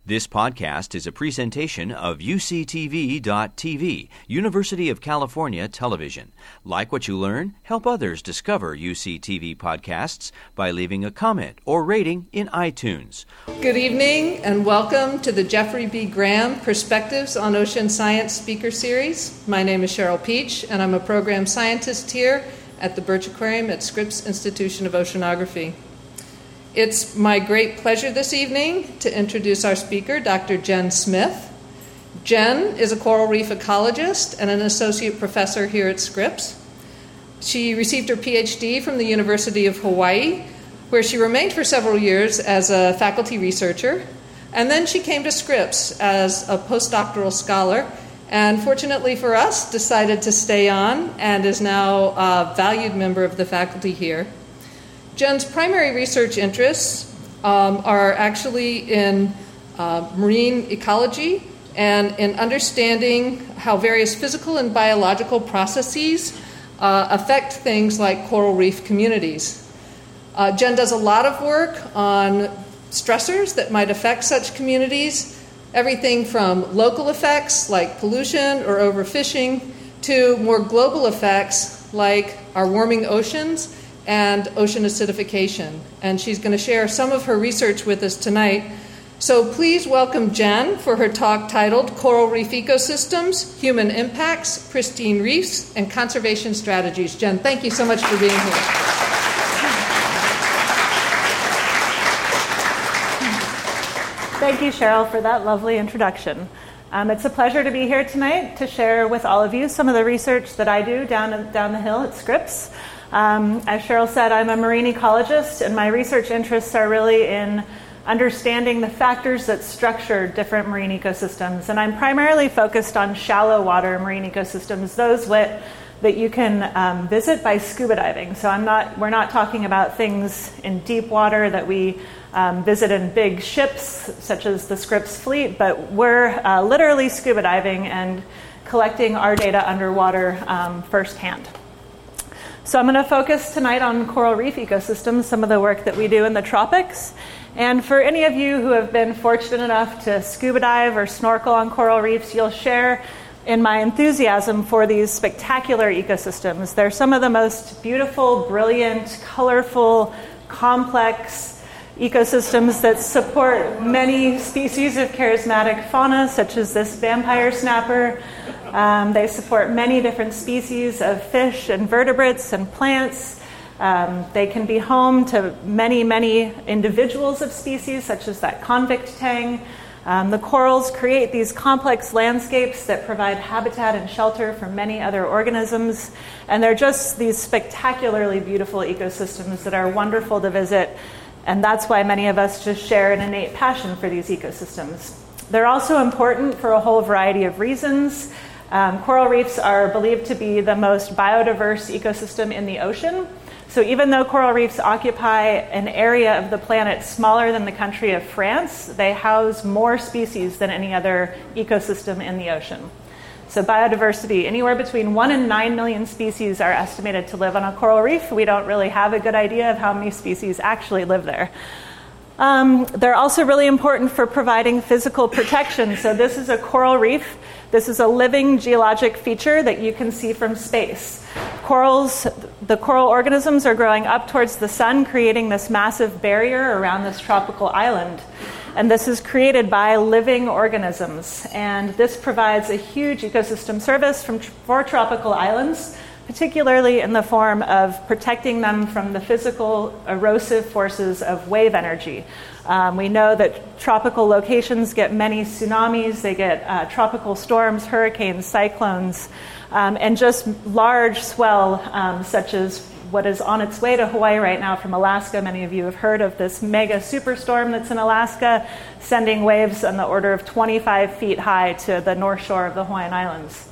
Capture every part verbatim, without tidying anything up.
This podcast is a presentation of U C T V dot T V, University of California Television. Like what you learn? Help others discover U C T V podcasts by leaving a comment or rating in iTunes. Good evening and welcome to the Jeffrey B. Graham Perspectives on Ocean Science Speaker Series. My name is Cheryl Peach and I'm a program scientist here at the Birch Aquarium at Scripps Institution of Oceanography. It's my great pleasure this evening to introduce our speaker, Doctor Jen Smith. Jen is a coral reef ecologist and an associate professor here at Scripps. She received her P H D from the University of Hawaii, where she remained for several years as a faculty researcher. And then she came to Scripps as a postdoctoral scholar, and fortunately for us, decided to stay on and is now a valued member of the faculty here. Jen's primary research interests um, are actually in uh, marine ecology and in understanding how various physical and biological processes uh, affect things like coral reef communities. Uh, Jen does a lot of work on stressors that might affect such communities, everything from local effects like pollution or overfishing to more global effects like our warming oceans and ocean acidification. And she's going to share some of her research with us tonight. So please welcome Jen for her talk titled Coral Reef Ecosystems, Human Impacts, Pristine Reefs, and Conservation Strategies. Jen, thank you so much for being here. Thank you, Cheryl, for that lovely introduction. Um, it's a pleasure to be here tonight to share with all of you some of the research that I do down, down the hill at Scripps. Um, as Cheryl said, I'm a marine ecologist, and my research interests are really in understanding the factors that structure different marine ecosystems. And I'm primarily focused on shallow water marine ecosystems, those that, that you can um, visit by scuba diving. So I'm not, we're not talking about things in deep water that we um, visit in big ships, such as the Scripps fleet, but we're uh, literally scuba diving and collecting our data underwater um, firsthand. So I'm going to focus tonight on coral reef ecosystems, some of the work that we do in the tropics. And for any of you who have been fortunate enough to scuba dive or snorkel on coral reefs, you'll share in my enthusiasm for these spectacular ecosystems. They're some of the most beautiful, brilliant, colorful, complex ecosystems that support many species of charismatic fauna, such as this vampire snapper. Um, they support many different species of fish and vertebrates and plants. Um, they can be home to many, many individuals of species, such as that convict tang. Um, the corals create these complex landscapes that provide habitat and shelter for many other organisms. And they're just these spectacularly beautiful ecosystems that are wonderful to visit. And that's why many of us just share an innate passion for these ecosystems. They're also important for a whole variety of reasons. Um, coral reefs are believed to be the most biodiverse ecosystem in the ocean. So even though coral reefs occupy an area of the planet smaller than the country of France, they house more species than any other ecosystem in the ocean. So biodiversity, anywhere between one and nine million species are estimated to live on a coral reef. We don't really have a good idea of how many species actually live there. Um, they're also really important for providing physical protection. So this is a coral reef. This is a living geologic feature that you can see from space. Corals, the coral organisms are growing up towards the sun, creating this massive barrier around this tropical island. And this is created by living organisms. And this provides a huge ecosystem service from, for tropical islands, particularly in the form of protecting them from the physical erosive forces of wave energy. Um, we know that tropical locations get many tsunamis, they get uh, tropical storms, hurricanes, cyclones, um, and just large swell, um, such as what is on its way to Hawaii right now from Alaska. Many of you have heard of this mega superstorm that's in Alaska, sending waves on the order of twenty-five feet high to the north shore of the Hawaiian Islands.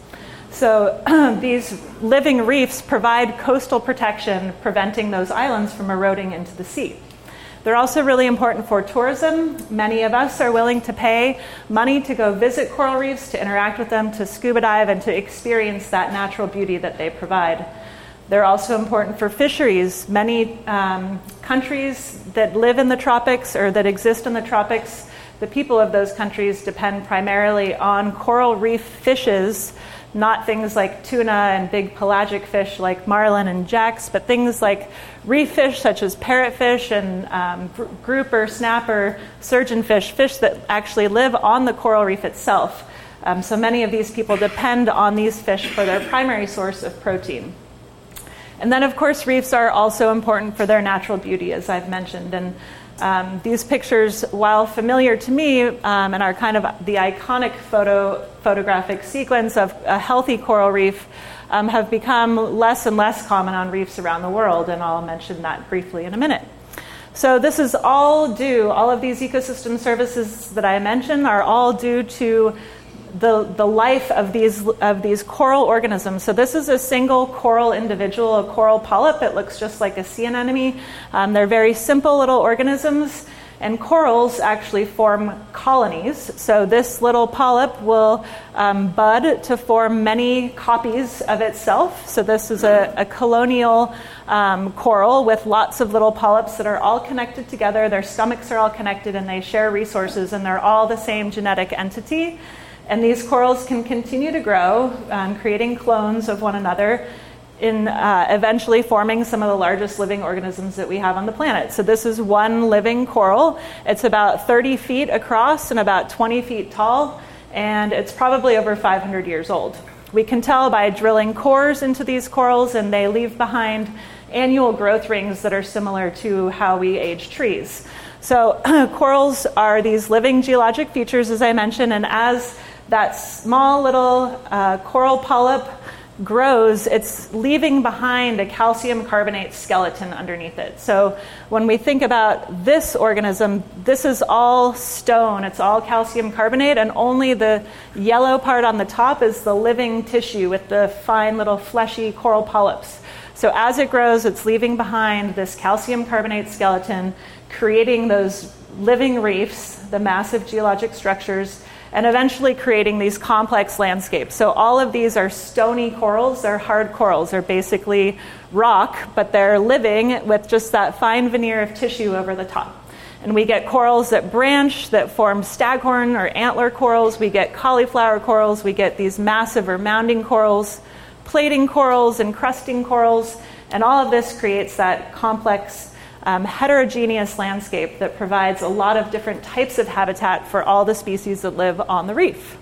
So these living reefs provide coastal protection, preventing those islands from eroding into the sea. They're also really important for tourism. Many of us are willing to pay money to go visit coral reefs, to interact with them, to scuba dive, and to experience that natural beauty that they provide. They're also important for fisheries. Many um, countries that live in the tropics or that exist in the tropics, the people of those countries depend primarily on coral reef fishes, not things like tuna and big pelagic fish like marlin and jacks, but things like reef fish such as parrotfish and um, grouper, snapper, surgeonfish, fish that actually live on the coral reef itself. Um, so many of these people depend on these fish for their primary source of protein. And then, of course, reefs are also important for their natural beauty, as I've mentioned. And um, these pictures, while familiar to me um, and are kind of the iconic photo photographic sequence of a healthy coral reef, um, have become less and less common on reefs around the world, and I'll mention that briefly in a minute. So this is all due, all of these ecosystem services that I mentioned are all due to the the life of these of these coral organisms. So this is a single coral individual, a coral polyp. It looks just like a sea anemone. Um, they're very simple little organisms, and corals actually form colonies. So this little polyp will um, bud to form many copies of itself. So this is a, a colonial um, coral with lots of little polyps that are all connected together. Their stomachs are all connected, and they share resources, and they're all the same genetic entity. And these corals can continue to grow, um, creating clones of one another, in uh, eventually forming some of the largest living organisms that we have on the planet. So this is one living coral. It's about thirty feet across and about twenty feet tall, and it's probably over five hundred years old. We can tell by drilling cores into these corals, and they leave behind annual growth rings that are similar to how we age trees. So corals are these living geologic features, as I mentioned, and as that small little uh, coral polyp grows, it's leaving behind a calcium carbonate skeleton underneath it. So when we think about this organism, this is all stone. It's all calcium carbonate, and only the yellow part on the top is the living tissue with the fine little fleshy coral polyps. So as it grows, it's leaving behind this calcium carbonate skeleton, creating those living reefs, the massive geologic structures, and eventually creating these complex landscapes. So all of these are stony corals. They're hard corals. They're basically rock, but they're living with just that fine veneer of tissue over the top. And we get corals that branch, that form staghorn or antler corals. We get cauliflower corals. We get these massive or mounding corals, plating corals, encrusting corals. And all of this creates that complex Um, heterogeneous landscape that provides a lot of different types of habitat for all the species that live on the reef.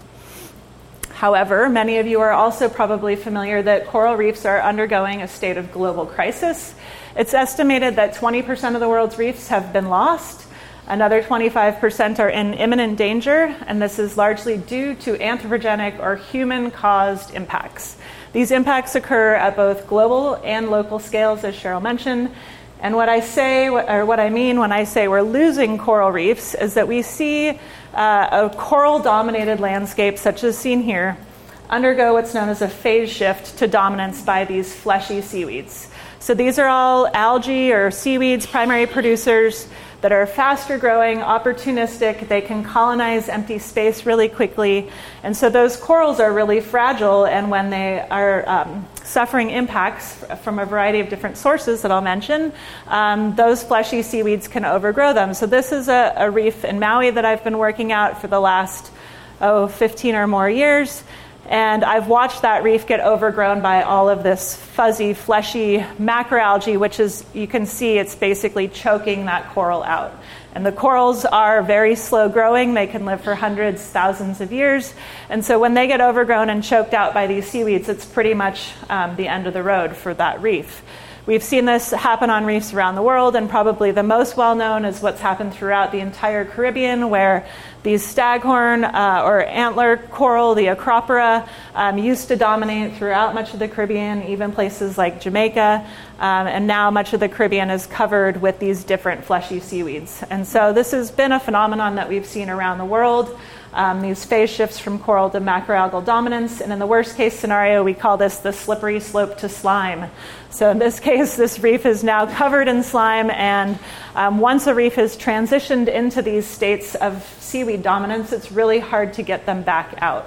However, many of you are also probably familiar that coral reefs are undergoing a state of global crisis. It's estimated that twenty percent of the world's reefs have been lost. Another twenty-five percent are in imminent danger, and this is largely due to anthropogenic or human-caused impacts. These impacts occur at both global and local scales, as Cheryl mentioned. And what I say, or what I mean when I say we're losing coral reefs, is that we see uh, a coral-dominated landscape, such as seen here, undergo what's known as a phase shift to dominance by these fleshy seaweeds. So these are all algae or seaweeds, primary producers that are faster growing, opportunistic. They can colonize empty space really quickly. And so those corals are really fragile, and when they are um, suffering impacts from a variety of different sources that I'll mention, um, those fleshy seaweeds can overgrow them. So this is a, a reef in Maui that I've been working out for the last, oh, fifteen or more years. And I've watched that reef get overgrown by all of this fuzzy, fleshy macroalgae, which is, you can see, it's basically choking that coral out. And the corals are very slow growing. They can live for hundreds, thousands of years. And so when they get overgrown and choked out by these seaweeds, it's pretty much um, the end of the road for that reef. We've seen this happen on reefs around the world, and probably the most well-known is what's happened throughout the entire Caribbean, where these staghorn uh, or antler coral, the Acropora, um, used to dominate throughout much of the Caribbean, even places like Jamaica, um, and now much of the Caribbean is covered with these different fleshy seaweeds. And so this has been a phenomenon that we've seen around the world. Um, these phase shifts from coral to macroalgal dominance. And in the worst case scenario, we call this the slippery slope to slime. So in this case, this reef is now covered in slime. And um, once a reef has transitioned into these states of seaweed dominance, it's really hard to get them back out.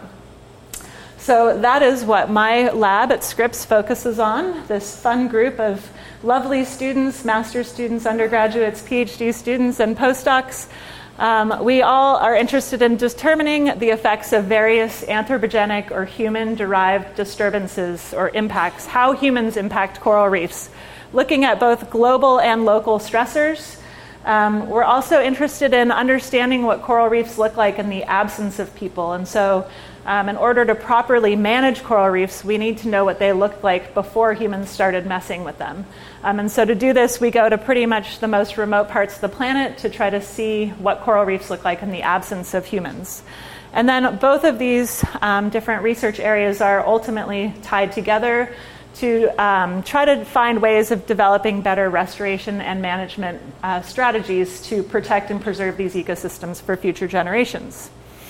So that is what my lab at Scripps focuses on, this fun group of lovely students, master's students, undergraduates, PhD students, and postdocs. Um, we all are interested in determining the effects of various anthropogenic or human-derived disturbances or impacts, how humans impact coral reefs, looking at both global and local stressors. Um, we're also interested in understanding what coral reefs look like in the absence of people. And so um, in order to properly manage coral reefs, we need to know what they looked like before humans started messing with them. Um, and so to do this, we go to pretty much the most remote parts of the planet to try to see what coral reefs look like in the absence of humans. And then both of these um, different research areas are ultimately tied together to um, try to find ways of developing better restoration and management uh, strategies to protect and preserve these ecosystems for future generations.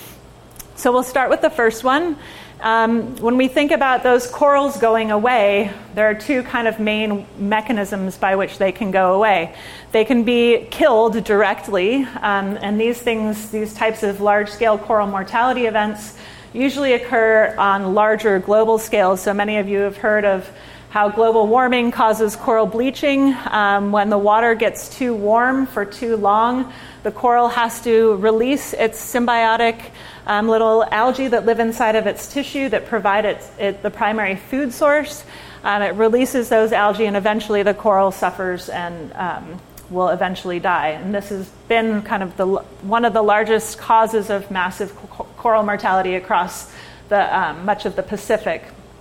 So we'll start with the first one. Um, when we think about those corals going away, there are two kind of main mechanisms by which they can go away. They can be killed directly, um, and these things, these types of large-scale coral mortality events usually occur on larger global scales. So many of you have heard of how global warming causes coral bleaching. Um, when the water gets too warm for too long, the coral has to release its symbiotic um, little algae that live inside of its tissue that provide it, it the primary food source. Um, it releases those algae, and eventually the coral suffers and um, will eventually die. And this has been kind of the one of the largest causes of massive co- coral mortality across the um, much of the Pacific.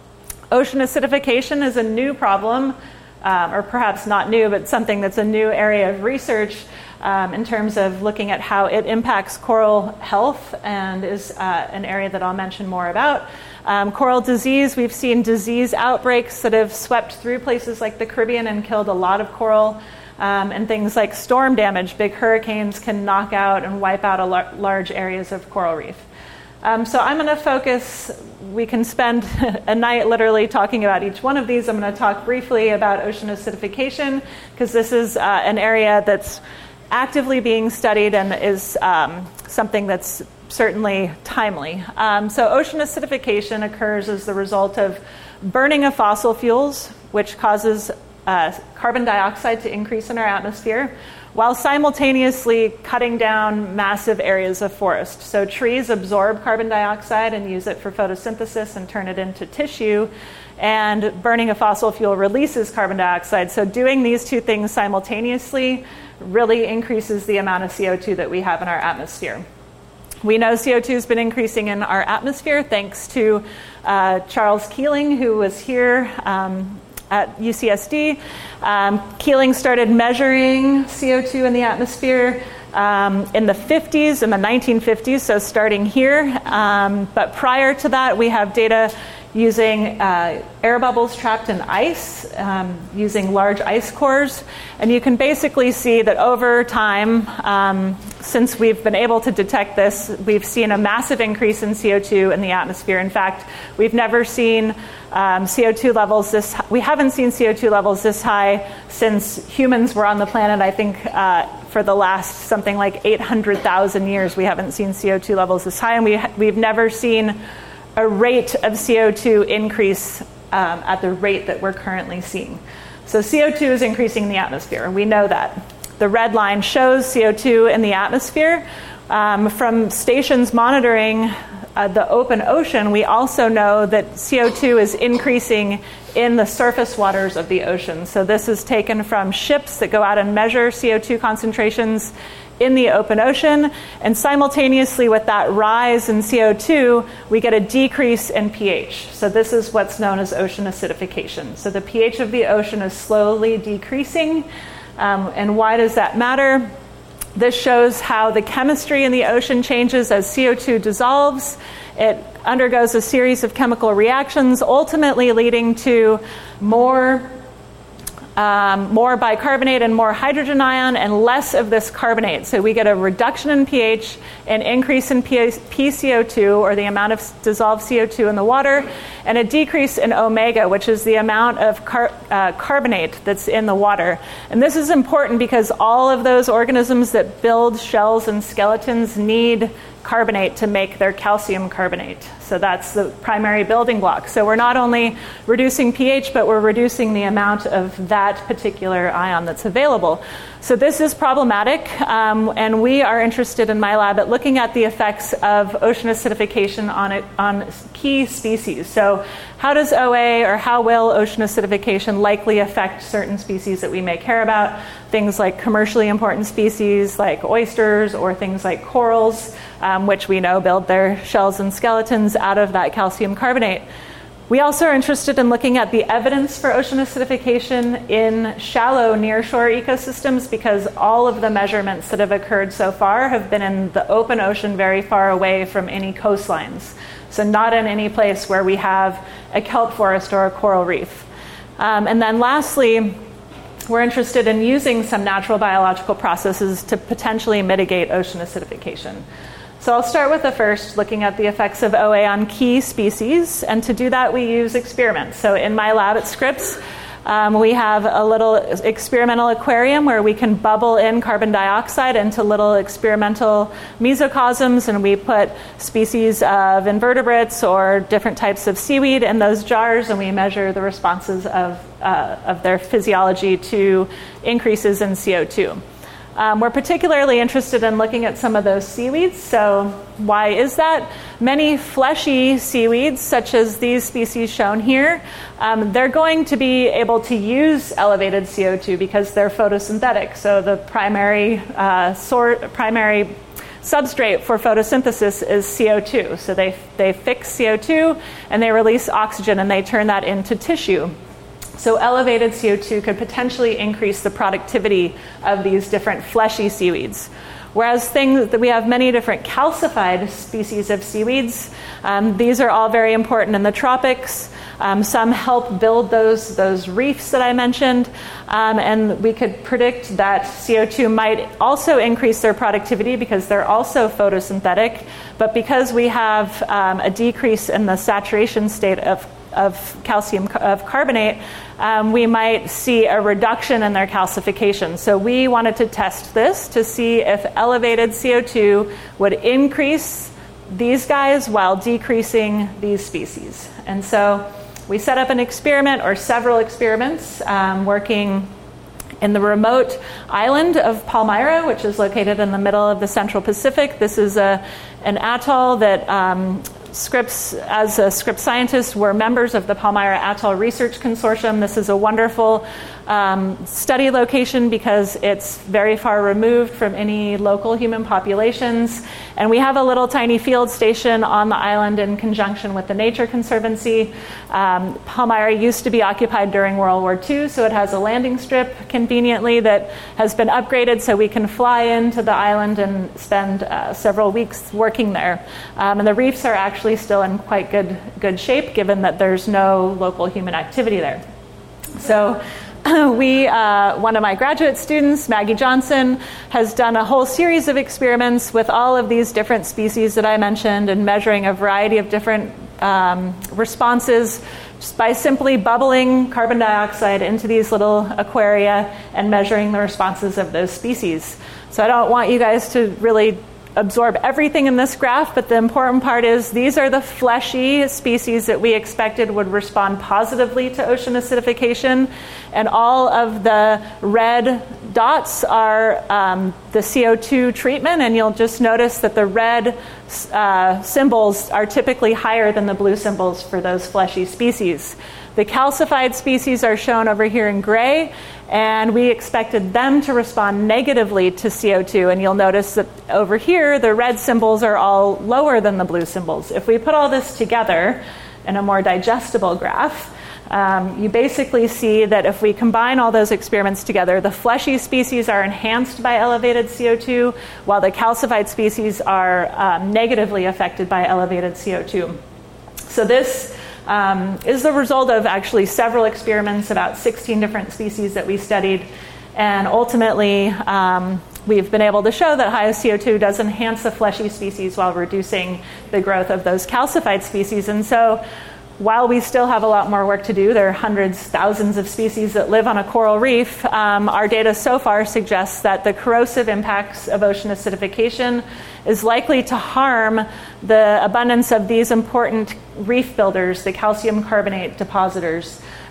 Ocean acidification is a new problem, um, or perhaps not new, but something that's a new area of research um, in terms of looking at how it impacts coral health, and is uh, an area that I'll mention more about. Um, coral disease, we've seen disease outbreaks that have swept through places like the Caribbean and killed a lot of coral. Um, and things like storm damage, big hurricanes can knock out and wipe out a lar- large areas of coral reef. Um, so I'm going to focus, we can spend a night literally talking about each one of these. I'm going to talk briefly about ocean acidification, because this is uh, an area that's actively being studied and is um, something that's certainly timely. Um, so ocean acidification occurs as the result of burning of fossil fuels, which causes Uh, carbon dioxide to increase in our atmosphere, while simultaneously cutting down massive areas of forest. So trees absorb carbon dioxide and use it for photosynthesis and turn it into tissue, and burning a fossil fuel releases carbon dioxide. So doing these two things simultaneously really increases the amount of C O two that we have in our atmosphere. We know C O two has been increasing in our atmosphere thanks to uh, Charles Keeling, who was here um, at U C S D. Um, Keeling started measuring C O two in the atmosphere um, in the fifties, in the nineteen fifties, so starting here. Um, but prior to that, we have data using uh, air bubbles trapped in ice, um, using large ice cores. And you can basically see that over time, um, since we've been able to detect this, we've seen a massive increase in C O two in the atmosphere. In fact, we've never seen um, C O two levels this, we haven't seen C O two levels this high since humans were on the planet. I think uh, for the last something like eight hundred thousand years, we haven't seen C O two levels this high, and we, we've never seen a rate of C O two increase um, at the rate that we're currently seeing. So C O two is increasing in the atmosphere. We know that. The red line shows C O two in the atmosphere. Um, from stations monitoring uh, the open ocean, we also know that C O two is increasing in the surface waters of the ocean. So this is taken from ships that go out and measure C O two concentrations in the open ocean, and simultaneously with that rise in C O two, we get a decrease in pH. So this is what's known as ocean acidification. So the pH of the ocean is slowly decreasing. Um, and why does that matter? This shows how the chemistry in the ocean changes as C O two dissolves. It undergoes a series of chemical reactions, ultimately leading to more Um, more bicarbonate and more hydrogen ion and less of this carbonate. So we get a reduction in pH, an increase in P C O two, or the amount of dissolved C O two in the water, and a decrease in omega, which is the amount of car- uh, carbonate that's in the water. And this is important because all of those organisms that build shells and skeletons need carbonate to make their calcium carbonate. So that's the primary building block. So we're not only reducing pH, but we're reducing the amount of that particular ion that's available. So this is problematic, um, and we are interested in my lab at looking at the effects of ocean acidification on it, on key species. So how does O A or how will ocean acidification likely affect certain species that we may care about? Things like commercially important species like oysters or things like corals, um, which we know build their shells and skeletons out of that calcium carbonate. We also are interested in looking at the evidence for ocean acidification in shallow nearshore ecosystems, because all of the measurements that have occurred so far have been in the open ocean very far away from any coastlines. So not in any place where we have a kelp forest or a coral reef. Um, and then lastly, we're interested in using some natural biological processes to potentially mitigate ocean acidification. So I'll start with the first, looking at the effects of O A on key species. And to do that, we use experiments. So in my lab at Scripps, um, we have a little experimental aquarium where we can bubble in carbon dioxide into little experimental mesocosms, and we put species of invertebrates or different types of seaweed in those jars, and we measure the responses of, uh, of their physiology to increases in C O two. Um, we're particularly interested in looking at some of those seaweeds. So why is that? Many fleshy seaweeds, such as these species shown here, um, they're going to be able to use elevated C O two because they're photosynthetic. So the primary uh, sort, primary substrate for photosynthesis is C O two. So they they fix C O two and they release oxygen and they turn that into tissue. So elevated C O two could potentially increase the productivity of these different fleshy seaweeds. Whereas things that we have many different calcified species of seaweeds. Um, these are all very important in the tropics. Um, some help build those, those reefs that I mentioned. Um, and we could predict that C O two might also increase their productivity because they're also photosynthetic. But because we have um, a decrease in the saturation state of of calcium of carbonate, um, we might see a reduction in their calcification. So we wanted to test this to see if elevated C O two would increase these guys while decreasing these species. And so we set up an experiment or several experiments um, working in the remote island of Palmyra, which is located in the middle of the Central Pacific. This is a, an atoll that um, Scripps, as a Scripps scientist, we're members of the Palmyra Atoll Research Consortium. This is a wonderful um, study location because it's very far removed from any local human populations. And we have a little tiny field station on the island in conjunction with the Nature Conservancy. Um, Palmyra used to be occupied during World War Two, so it has a landing strip conveniently that has been upgraded so we can fly into the island and spend uh, several weeks working there. Um, and the reefs are actually still in quite good good shape given that there's no local human activity there. So we, uh, one of my graduate students, Maggie Johnson, has done a whole series of experiments with all of these different species that I mentioned and measuring a variety of different um, responses just by simply bubbling carbon dioxide into these little aquaria and measuring the responses of those species. So I don't want you guys to really absorb everything in this graph, but the important part is these are the fleshy species that we expected would respond positively to ocean acidification, and all of the red dots are um, the C O two treatment, and you'll just notice that the red uh, symbols are typically higher than the blue symbols for those fleshy species. The calcified species are shown over here in gray, and we expected them to respond negatively to C O two. And you'll notice that over here, the red symbols are all lower than the blue symbols. If we put all this together in a more digestible graph, um, you basically see that if we combine all those experiments together, the fleshy species are enhanced by elevated C O two, while the calcified species are um, negatively affected by elevated C O two. So this Um, is the result of actually several experiments, about sixteen different species that we studied. And ultimately, um, we've been able to show that high C O two does enhance the fleshy species while reducing the growth of those calcified species. And so while we still have a lot more work to do, there are hundreds, thousands of species that live on a coral reef, um, our data so far suggests that the corrosive impacts of ocean acidification is likely to harm the abundance of these important reef builders, the calcium carbonate depositors.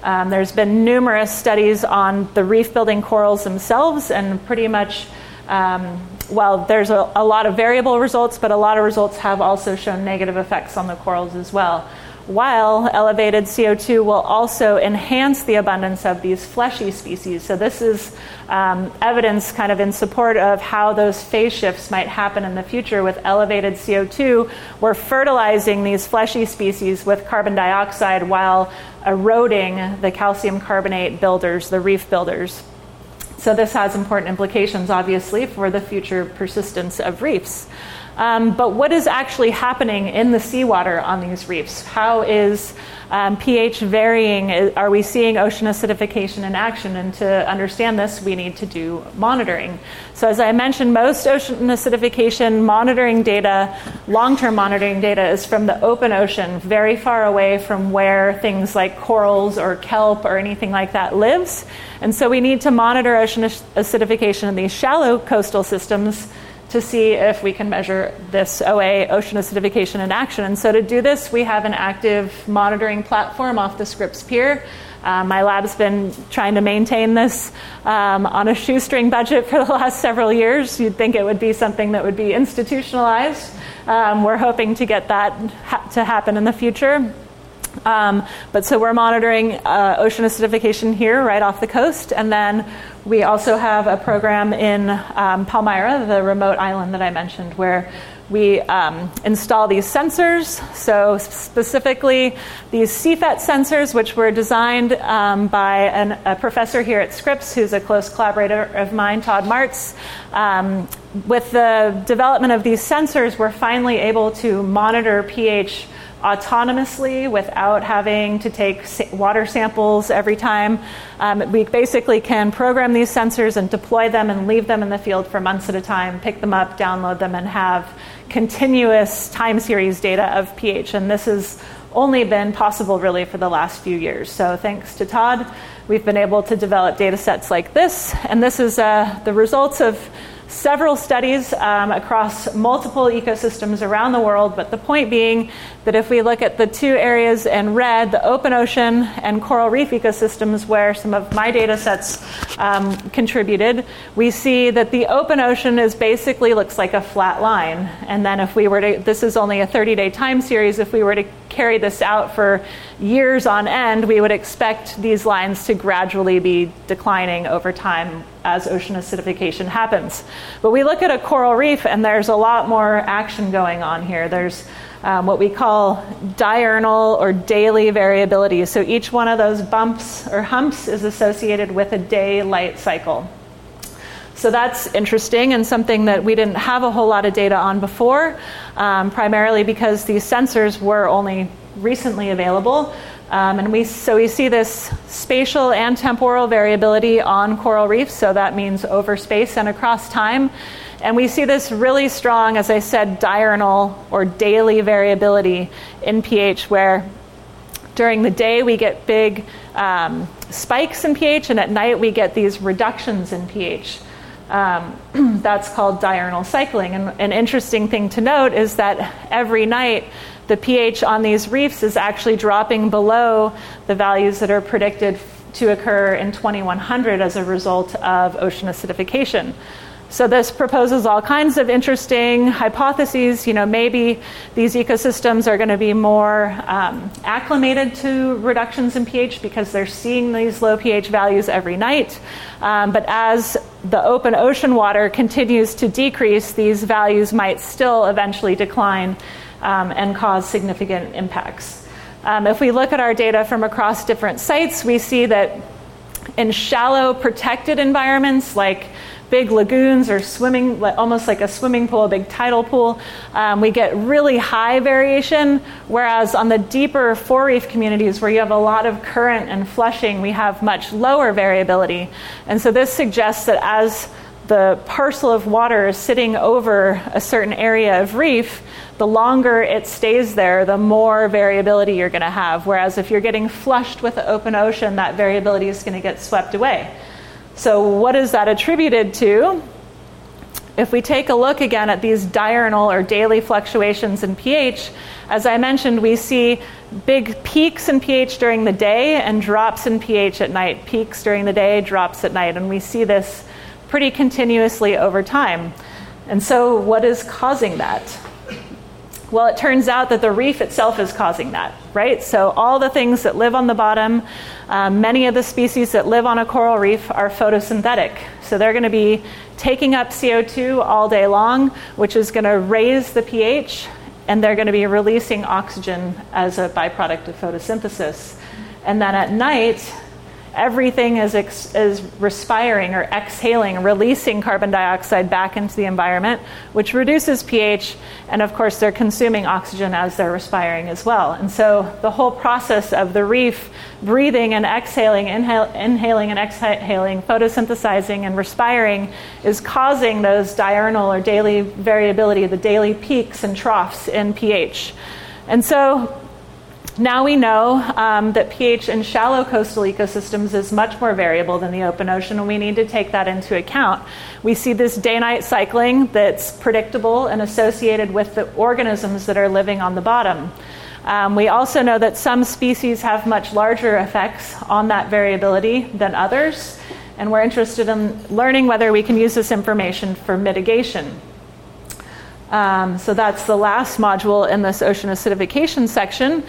Um, there's been numerous studies on the reef-building corals themselves, and pretty much, um, well, there's a, a lot of variable results, but a lot of results have also shown negative effects on the corals as well. While elevated C O two will also enhance the abundance of these fleshy species. So this is um, evidence kind of in support of how those phase shifts might happen in the future with elevated C O two. We're fertilizing these fleshy species with carbon dioxide while eroding the calcium carbonate builders, the reef builders. So this has important implications, obviously, for the future persistence of reefs. Um, but what is actually happening in the seawater on these reefs? How is um, pH varying? Are we seeing ocean acidification in action? And to understand this, we need to do monitoring. So as I mentioned, most ocean acidification monitoring data, long-term monitoring data, is from the open ocean, very far away from where things like corals or kelp or anything like that lives. And so we need to monitor ocean acidification in these shallow coastal systems to see if we can measure this O A, ocean acidification in action. And so to do this, we have an active monitoring platform off the Scripps Pier. Um, my lab's been trying to maintain this um, on a shoestring budget for the last several years. You'd think it would be something that would be institutionalized. Um, we're hoping to get that ha- to happen in the future. Um, but so we're monitoring uh, ocean acidification here right off the coast, and then we also have a program in um, Palmyra, the remote island that I mentioned, where we um, install these sensors. So specifically these C FET sensors, which were designed um, by an, a professor here at Scripps, who's a close collaborator of mine, Todd Martz. Um, with the development of these sensors, we're finally able to monitor pH autonomously without having to take water samples every time. Um, we basically can program these sensors and deploy them and leave them in the field for months at a time, pick them up, download them, and have continuous time series data of pH. And this has only been possible really for the last few years. So thanks to Todd, we've been able to develop data sets like this. And this is uh, the results of several studies um, across multiple ecosystems around the world, but the point being that if we look at the two areas in red, the open ocean and coral reef ecosystems where some of my data sets um, contributed, we see that the open ocean is basically looks like a flat line. And then if we were to, this is only a thirty-day time series, if we were to carry this out for years on end, we would expect these lines to gradually be declining over time as ocean acidification happens. But we look at a coral reef and there's a lot more action going on here. There's um, what we call diurnal or daily variability. So each one of those bumps or humps is associated with a day light cycle. So that's interesting and something that we didn't have a whole lot of data on before, um, primarily because these sensors were only recently available. Um, and we so we see this spatial and temporal variability on coral reefs, so that means over space and across time. And we see this really strong, as I said, diurnal or daily variability in pH, where during the day we get big um, spikes in pH, and at night we get these reductions in pH. Um, that's called diurnal cycling. And an interesting thing to note is that every night the pH on these reefs is actually dropping below the values that are predicted to occur in twenty-one hundred as a result of ocean acidification. So this proposes all kinds of interesting hypotheses. You know, maybe these ecosystems are going to be more um, acclimated to reductions in pH because they're seeing these low pH values every night. Um, but as the open ocean water continues to decrease, these values might still eventually decline um, and cause significant impacts. Um, if we look at our data from across different sites, we see that in shallow protected environments like big lagoons or swimming, almost like a swimming pool, a big tidal pool, um, we get really high variation, whereas on the deeper forereef communities where you have a lot of current and flushing, we have much lower variability. And so this suggests that as the parcel of water is sitting over a certain area of reef, the longer it stays there, the more variability you're going to have. Whereas if you're getting flushed with the open ocean, that variability is going to get swept away. So what is that attributed to? if we take a look again at these diurnal or daily fluctuations in pH, as I mentioned, we see big peaks in pH during the day and drops in pH at night. Peaks during the day, drops at night. And we see this pretty continuously over time. And so what is causing that? Well, it turns out that the reef itself is causing that, right? So all the things that live on the bottom, um, many of the species that live on a coral reef are photosynthetic. So they're going to be taking up C O two all day long, which is going to raise the pH, and they're going to be releasing oxygen as a byproduct of photosynthesis. And then at night, everything is, ex- is respiring or exhaling, releasing carbon dioxide back into the environment, which reduces pH, and of course they're consuming oxygen as they're respiring as well. And so the whole process of the reef breathing and exhaling, inhale, inhaling and exhaling, photosynthesizing and respiring is causing those diurnal or daily variability, the daily peaks and troughs in pH. And so now we know um, that pH in shallow coastal ecosystems is much more variable than the open ocean, and we need to take that into account. We see this day-night cycling that's predictable and associated with the organisms that are living on the bottom. Um, we also know that some species have much larger effects on that variability than others, and we're interested in learning whether we can use this information for mitigation. Um, so that's the last module in this ocean acidification section.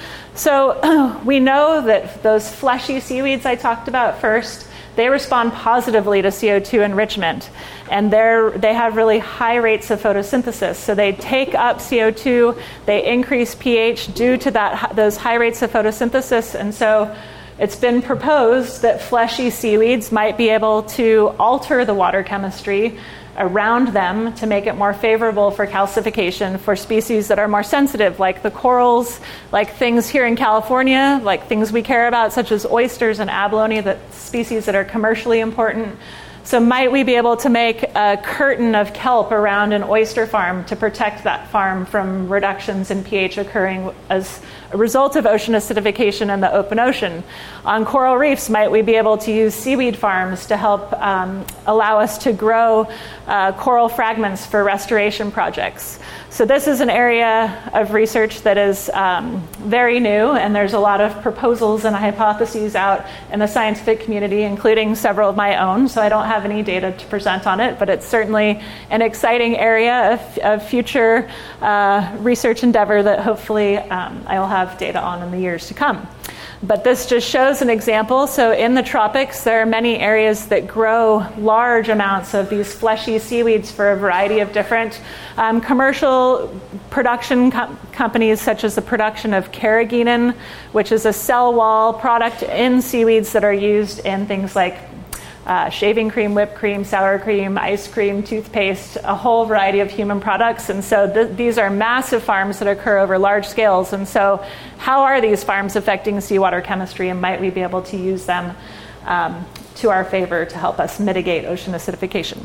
So we know that those fleshy seaweeds I talked about first, they respond positively to C O two enrichment. And they're, they have really high rates of photosynthesis. So they take up C O two, they increase pH due to that, those high rates of photosynthesis. And so it's been proposed that fleshy seaweeds might be able to alter the water chemistry around them to make it more favorable for calcification for species that are more sensitive, like the corals, like things here in California, like things we care about, such as oysters and abalone, that species that are commercially important. So might we be able to make a curtain of kelp around an oyster farm to protect that farm from reductions in pH occurring as a result of ocean acidification in the open ocean? On coral reefs, might we be able to use seaweed farms to help um, allow us to grow uh, coral fragments for restoration projects? So this is an area of research that is um, very new, and there's a lot of proposals and hypotheses out in the scientific community, including several of my own. So I don't have any data to present on it, but it's certainly an exciting area of, of future uh, research endeavor that hopefully um, I will have data on in the years to come. But this just shows an example. So in the tropics, there are many areas that grow large amounts of these fleshy seaweeds for a variety of different um, commercial production com- companies, such as the production of carrageenan, which is a cell wall product in seaweeds that are used in things like Uh, shaving cream, whipped cream, sour cream, ice cream, toothpaste, a whole variety of human products. And so th- these are massive farms that occur over large scales. And so how are these farms affecting seawater chemistry, and might we be able to use them um, to our favor to help us mitigate ocean acidification?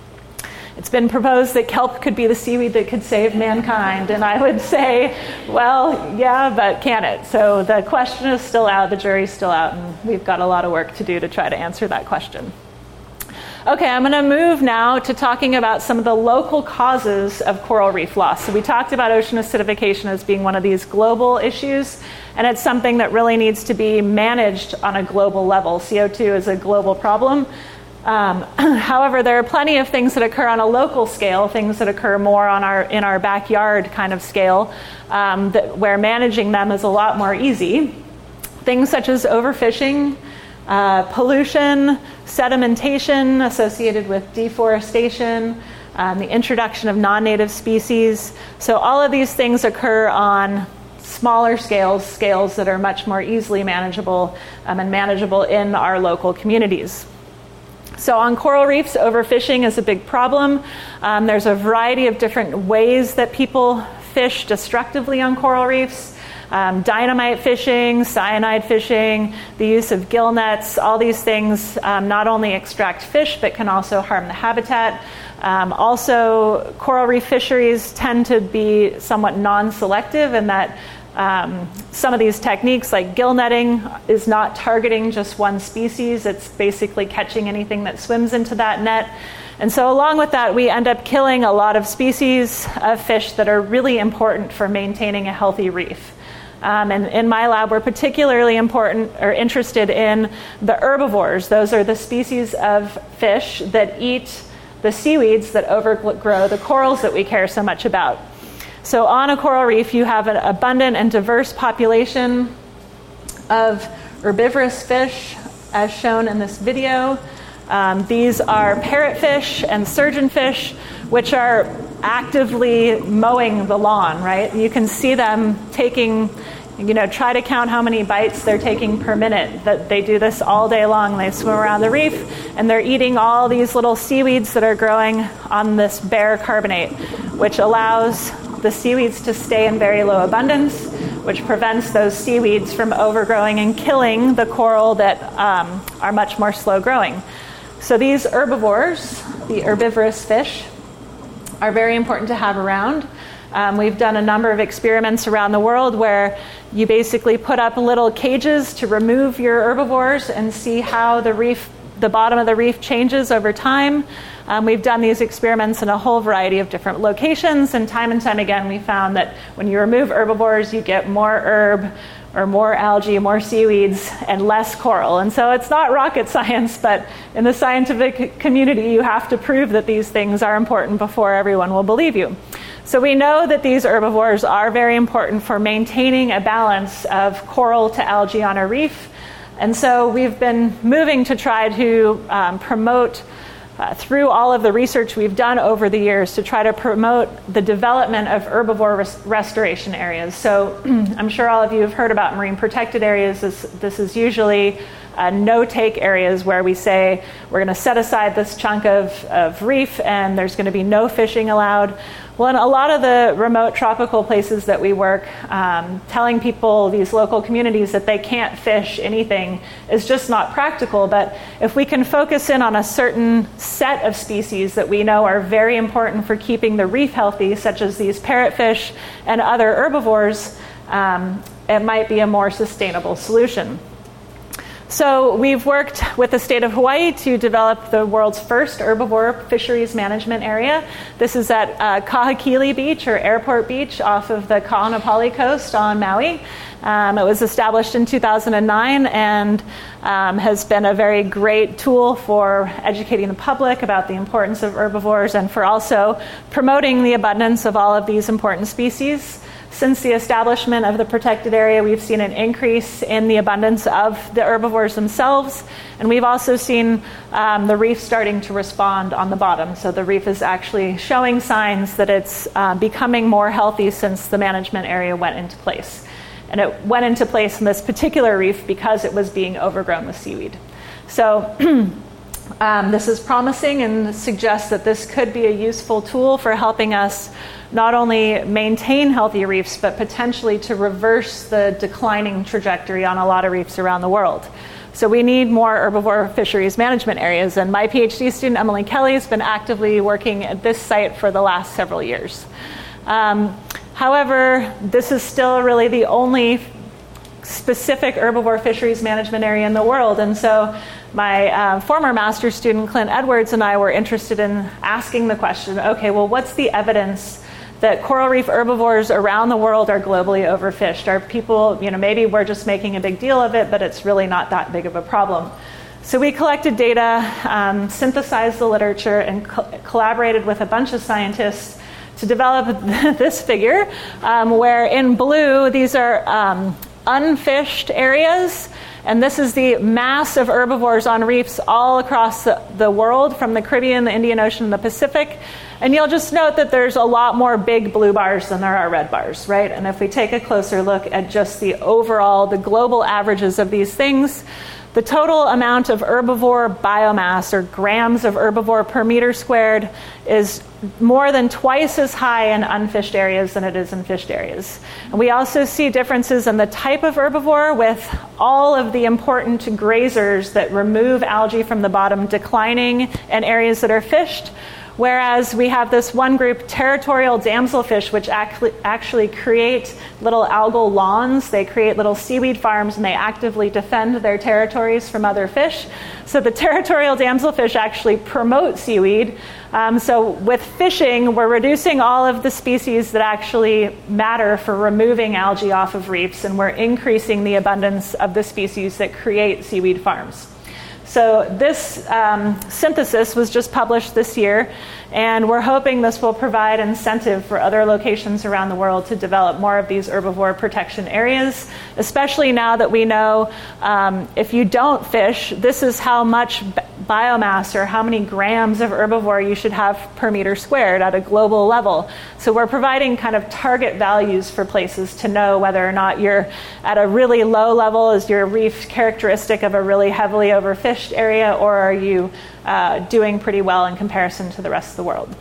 It's been proposed that kelp could be the seaweed that could save mankind, and I would say, well, yeah, but can it? So the question is still out, the jury's still out, and we've got a lot of work to do to try to answer that question. Okay, I'm going to move now to talking about some of the local causes of coral reef loss. So we talked about ocean acidification as being one of these global issues, and it's something that really needs to be managed on a global level. C O two is a global problem. Um, however, there are plenty of things that occur on a local scale, things that occur more on our in our backyard kind of scale, um, that, where managing them is a lot more easy. Things such as overfishing, uh, pollution, sedimentation associated with deforestation, um, the introduction of non-native species. So all of these things occur on smaller scales, scales that are much more easily manageable um, and manageable in our local communities. So on coral reefs, overfishing is a big problem. Um, there's a variety of different ways that people fish destructively on coral reefs. Um, dynamite fishing, cyanide fishing, the use of gill nets, all these things um, not only extract fish, but can also harm the habitat. Um, also, coral reef fisheries tend to be somewhat non-selective in that Um, some of these techniques, like gill netting, is not targeting just one species. It's basically catching anything that swims into that net. And so along with that, we end up killing a lot of species of fish that are really important for maintaining a healthy reef. Um, and in my lab, we're particularly important or interested in the herbivores. Those are the species of fish that eat the seaweeds that overgrow the corals that we care so much about. So on a coral reef, you have an abundant and diverse population of herbivorous fish, as shown in this video. Um, these are parrotfish and surgeonfish, which are actively mowing the lawn, right? You can see them taking, you know, try to count how many bites they're taking per minute. That they do this all day long. They swim around the reef, and they're eating all these little seaweeds that are growing on this bare carbonate, which allows the seaweeds to stay in very low abundance, which prevents those seaweeds from overgrowing and killing the coral that um, are much more slow growing. So these herbivores, the herbivorous fish, are very important to have around. Um, we've done a number of experiments around the world where you basically put up little cages to remove your herbivores and see how the reef, the bottom of the reef changes over time. Um, we've done these experiments in a whole variety of different locations, and time and time again we found that when you remove herbivores, you get more herb or more algae, more seaweeds, and less coral. And so it's not rocket science, but in the scientific community, you have to prove that these things are important before everyone will believe you. So we know that these herbivores are very important for maintaining a balance of coral to algae on a reef. And so we've been moving to try to um, promote Uh, through all of the research we've done over the years to try to promote the development of herbivore res- restoration areas. So I'm sure all of you have heard about marine protected areas. This, this is usually uh, no-take areas where we say we're going to set aside this chunk of, of reef and there's going to be no fishing allowed. Well, in a lot of the remote tropical places that we work, um, telling people, these local communities, that they can't fish anything is just not practical. But if we can focus in on a certain set of species that we know are very important for keeping the reef healthy, such as these parrotfish and other herbivores, um, it might be a more sustainable solution. So we've worked with the state of Hawaii to develop the world's first herbivore fisheries management area. This is at uh, Kahekili Beach, or Airport Beach, off of the Ka'anapali coast on Maui. Um, it was established in two thousand nine and um, has been a very great tool for educating the public about the importance of herbivores and for also promoting the abundance of all of these important species. Since the establishment of the protected area, we've seen an increase in the abundance of the herbivores themselves, and we've also seen um, the reef starting to respond on the bottom. So the reef is actually showing signs that it's uh, becoming more healthy since the management area went into place. And it went into place in this particular reef because it was being overgrown with seaweed. So um, this is promising and suggests that this could be a useful tool for helping us not only maintain healthy reefs, but potentially to reverse the declining trajectory on a lot of reefs around the world. So we need more herbivore fisheries management areas, and my PhD student, Emily Kelly, has been actively working at this site for the last several years. Um, however, this is still really the only specific herbivore fisheries management area in the world, and so my uh, former master's student, Clint Edwards, and I were interested in asking the question, okay, well, what's the evidence that coral reef herbivores around the world are globally overfished? Are people, you know, maybe we're just making a big deal of it, but it's really not that big of a problem. So we collected data, um, synthesized the literature, and co- collaborated with a bunch of scientists to develop this figure, um, where in blue, these are um, unfished areas, and this is the mass of herbivores on reefs all across the, the world, from the Caribbean, the Indian Ocean, and the Pacific. And you'll just note that there's a lot more big blue bars than there are red bars, right? And if we take a closer look at just the overall, the global averages of these things, the total amount of herbivore biomass, or grams of herbivore per meter squared, is more than twice as high in unfished areas than it is in fished areas. And we also see differences in the type of herbivore, with all of the important grazers that remove algae from the bottom declining in areas that are fished, Whereas we have this one group, territorial damselfish, which actually, actually create little algal lawns. They create little seaweed farms, and they actively defend their territories from other fish. So the territorial damselfish actually promote seaweed. Um, so with fishing, we're reducing all of the species that actually matter for removing algae off of reefs, and we're increasing the abundance of the species that create seaweed farms. So this um, synthesis was just published this year, and we're hoping this will provide incentive for other locations around the world to develop more of these herbivore protection areas, especially now that we know um, if you don't fish, this is how much b- biomass or how many grams of herbivore you should have per meter squared at a global level. So we're providing kind of target values for places to know whether or not you're at a really low level. Is your reef characteristic of a really heavily overfished area, or are you uh, doing pretty well in comparison to the rest of the world?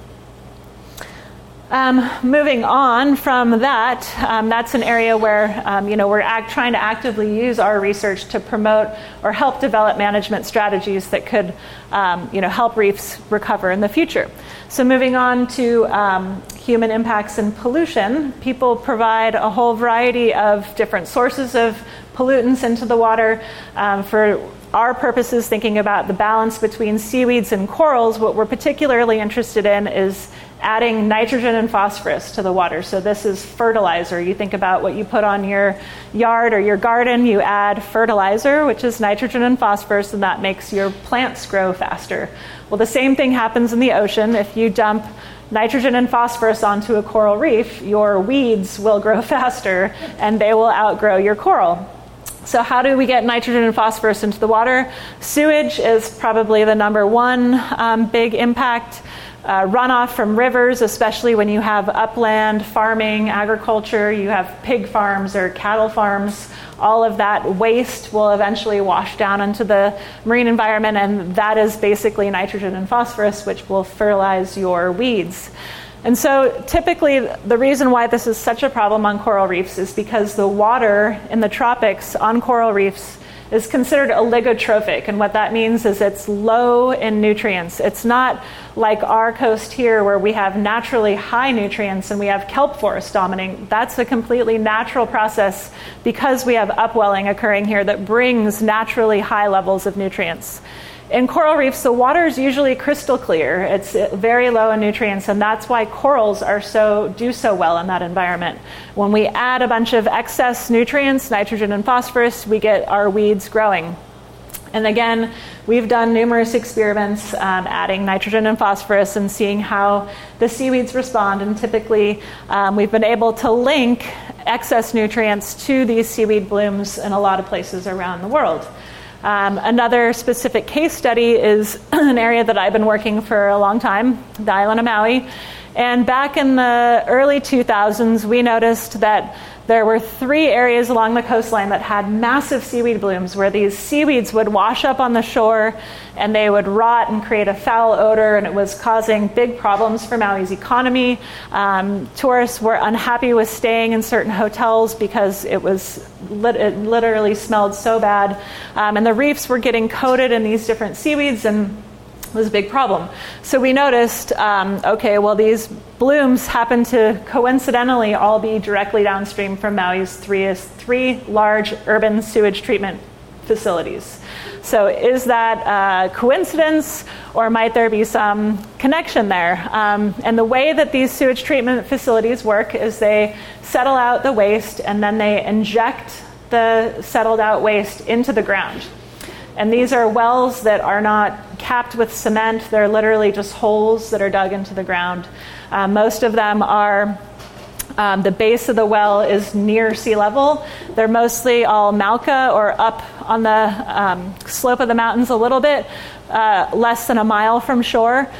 Um, moving on from that, um, that's an area where um, you know we're act- trying to actively use our research to promote or help develop management strategies that could um, you know help reefs recover in the future. So moving on to um, human impacts and pollution, people provide a whole variety of different sources of pollutants into the water. Um, for our purposes, thinking about the balance between seaweeds and corals, what we're particularly interested in is adding nitrogen and phosphorus to the water. So this is fertilizer. You think about what you put on your yard or your garden, you add fertilizer, which is nitrogen and phosphorus, and that makes your plants grow faster. Well, the same thing happens in the ocean. If you dump nitrogen and phosphorus onto a coral reef, your weeds will grow faster and they will outgrow your coral. So how do we get nitrogen and phosphorus into the water? Sewage is probably the number one um, big impact. Uh, runoff from rivers, especially when you have upland farming, agriculture, you have pig farms or cattle farms, all of that waste will eventually wash down into the marine environment, and that is basically nitrogen and phosphorus, which will fertilize your weeds. And so typically the reason why this is such a problem on coral reefs is because the water in the tropics on coral reefs is considered oligotrophic, and what that means is it's low in nutrients. It's not like our coast here where we have naturally high nutrients and we have kelp forest dominating. That's a completely natural process because we have upwelling occurring here that brings naturally high levels of nutrients. In coral reefs, the water is usually crystal clear. It's very low in nutrients, and that's why corals are so do so well in that environment. When we add a bunch of excess nutrients, nitrogen and phosphorus, we get our weeds growing. And again, we've done numerous experiments um, adding nitrogen and phosphorus and seeing how the seaweeds respond. And typically, um, we've been able to link excess nutrients to these seaweed blooms in a lot of places around the world. Um, another specific case study is an area that I've been working for a long time, the island of Maui. And back in the early two thousands, we noticed that there were three areas along the coastline that had massive seaweed blooms where these seaweeds would wash up on the shore and they would rot and create a foul odor, and it was causing big problems for Maui's economy. Um, tourists were unhappy with staying in certain hotels because it was lit- it literally smelled so bad. Um, and the reefs were getting coated in these different seaweeds, and was a big problem. So we noticed, um, okay, well, these blooms happen to coincidentally all be directly downstream from Maui's three, three large urban sewage treatment facilities. So is that a coincidence, or might there be some connection there? Um, and the way that these sewage treatment facilities work is they settle out the waste and then they inject the settled out waste into the ground. And these are wells that are not capped with cement. They're literally just holes that are dug into the ground. Uh, most of them are, um, the base of the well is near sea level. They're mostly all malca or up on the um, slope of the mountains a little bit, uh, less than a mile from shore.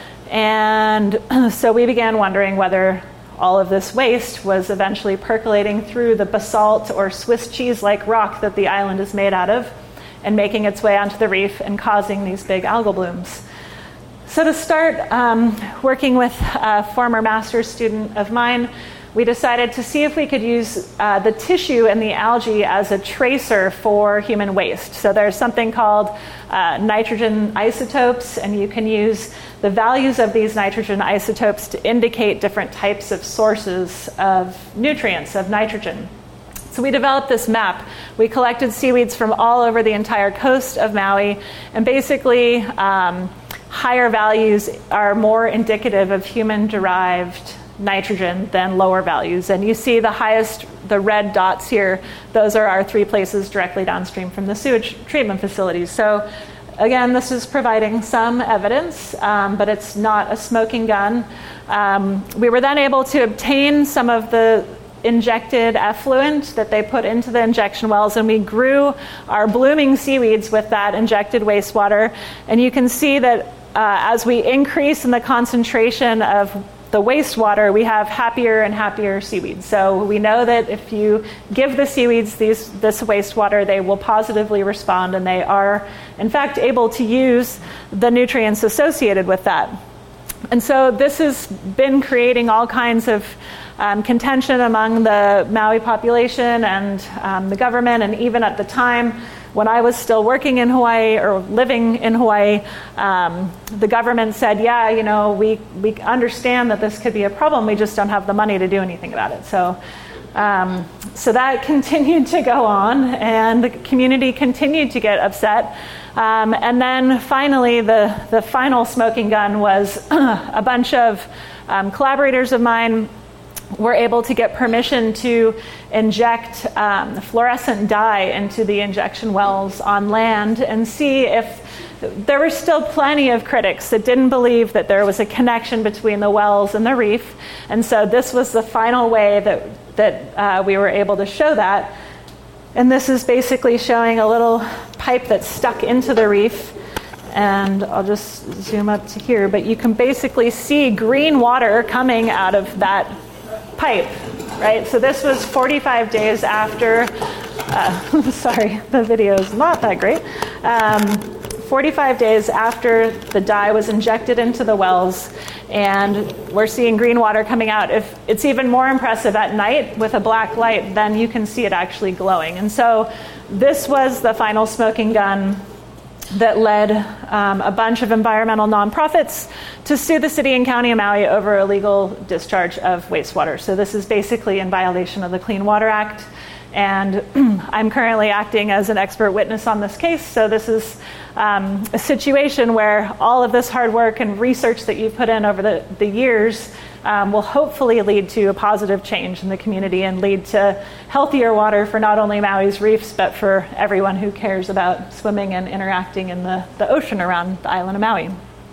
And so we began wondering whether all of this waste was eventually percolating through the basalt or Swiss cheese-like rock that the island is made out of, and making its way onto the reef and causing these big algal blooms. So to start um, working with a former master's student of mine, we decided to see if we could use uh, the tissue and the algae as a tracer for human waste. So there's something called uh, nitrogen isotopes, and you can use the values of these nitrogen isotopes to indicate different types of sources of nutrients, of nitrogen. So we developed this map. We collected seaweeds from all over the entire coast of Maui, and basically um, higher values are more indicative of human-derived nitrogen than lower values. And you see the highest, the red dots here, those are our three places directly downstream from the sewage treatment facilities. So again, this is providing some evidence, um, but it's not a smoking gun. Um, we were then able to obtain some of the injected effluent that they put into the injection wells, and we grew our blooming seaweeds with that injected wastewater. And you can see that uh, as we increase in the concentration of the wastewater, we have happier and happier seaweeds. So we know that if you give the seaweeds these, this wastewater, they will positively respond, and they are, in fact, able to use the nutrients associated with that. And so this has been creating all kinds of um, contention among the Maui population and um, the government, and even at the time, when I was still working in Hawaii or living in Hawaii, um, the government said, yeah, you know, we, we understand that this could be a problem, we just don't have the money to do anything about it. So, um, so that continued to go on, and the community continued to get upset. Um, and then finally, the, the final smoking gun was a bunch of um, collaborators of mine were able to get permission to inject um, fluorescent dye into the injection wells on land and see if there were still plenty of critics that didn't believe that there was a connection between the wells and the reef. And so this was the final way that, that uh, we were able to show that. And this is basically showing a little pipe that's stuck into the reef. And I'll just zoom up to here, but you can basically see green water coming out of that pipe, right? So this was forty-five days after, uh, sorry, the video is not that great. Um, forty-five days after the dye was injected into the wells, and we're seeing green water coming out. If it's even more impressive at night with a black light, then you can see it actually glowing. And so this was the final smoking gun that led um, a bunch of environmental nonprofits to sue the city and county of Maui over illegal discharge of wastewater. So this is basically in violation of the Clean Water Act. And I'm currently acting as an expert witness on this case. So this is um, a situation where all of this hard work and research that you've put in over the, the years um, will hopefully lead to a positive change in the community and lead to healthier water for not only Maui's reefs, but for everyone who cares about swimming and interacting in the, the ocean around the island of Maui.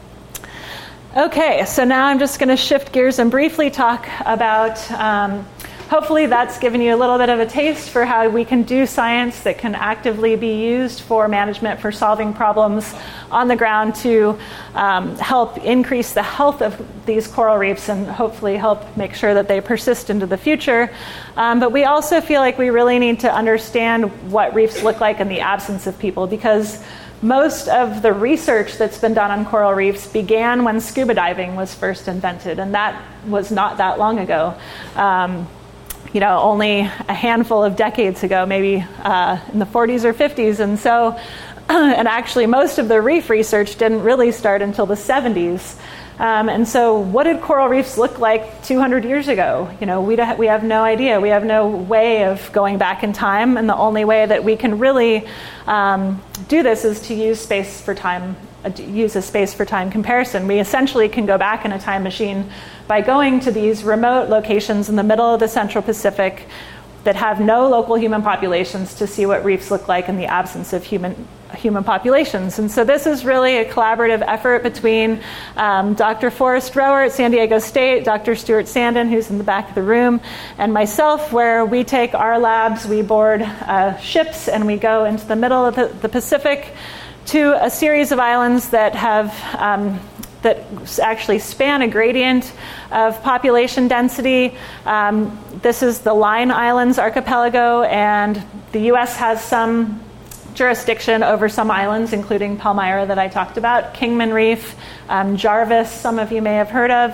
Okay, so now I'm just going to shift gears and briefly talk about um, hopefully that's given you a little bit of a taste for how we can do science that can actively be used for management, for solving problems on the ground to um, help increase the health of these coral reefs and hopefully help make sure that they persist into the future. Um, but we also feel like we really need to understand what reefs look like in the absence of people, because most of the research that's been done on coral reefs began when scuba diving was first invented, and that was not that long ago. Um, you know, only a handful of decades ago, maybe uh, in the forties or fifties. And so, and actually most of the reef research didn't really start until the seventies. Um, and so what did coral reefs look like two hundred years ago? You know, we, we have no idea. We have no way of going back in time. And the only way that we can really um, do this is to use space for time, uh, use a space for time comparison. We essentially can go back in a time machine by going to these remote locations in the middle of the Central Pacific that have no local human populations to see what reefs look like in the absence of human human populations. And so this is really a collaborative effort between um, Doctor Forrest Rower at San Diego State, Doctor Stuart Sandin, who's in the back of the room, and myself, where we take our labs, we board uh, ships, and we go into the middle of the, the Pacific to a series of islands that have um, that actually span a gradient of population density. Um, this is the Line Islands archipelago, and the U S has some jurisdiction over some islands, including Palmyra that I talked about, Kingman Reef, um, Jarvis, some of you may have heard of.